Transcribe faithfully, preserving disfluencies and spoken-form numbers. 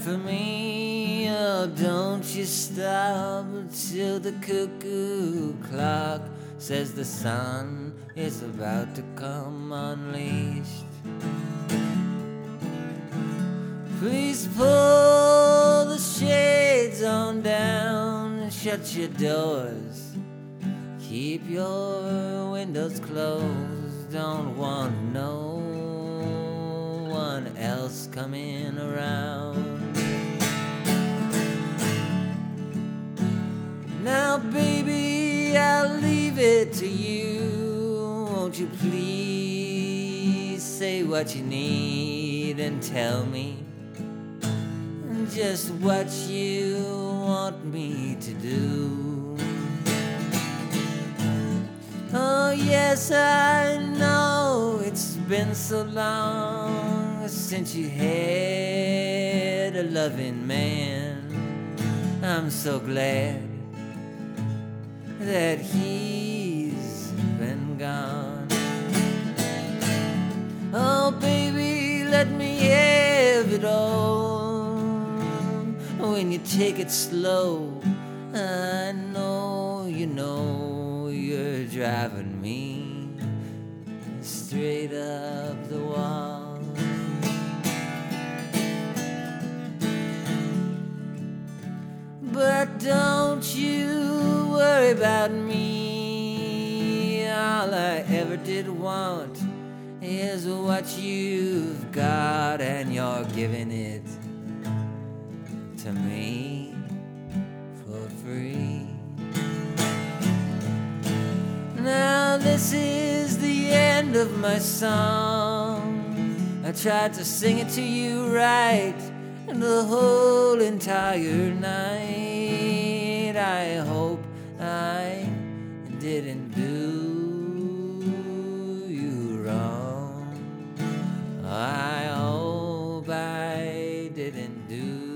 for me. Oh, don't you stop till the cuckoo clock says the sun is about to come unleashed. Please pull the shades on down and shut your doors. Keep your windows closed. Don't want no one else coming around. Now, baby, I'll leave it to you. Won't you please say what you need and tell me just what you want me to do? Oh, yes, I know it's been so long since you had a loving man. I'm so glad that he's been gone. Oh, baby, let me have it all. When you take it slow, I know you know you're driving me straight up the wall. But don't you worry about me. All I ever did want is what you've got, and you're giving it to me for free. Now this is the end of my song. I tried to sing it to you right the whole entire night. I hope I didn't do you wrong. I hope I didn't do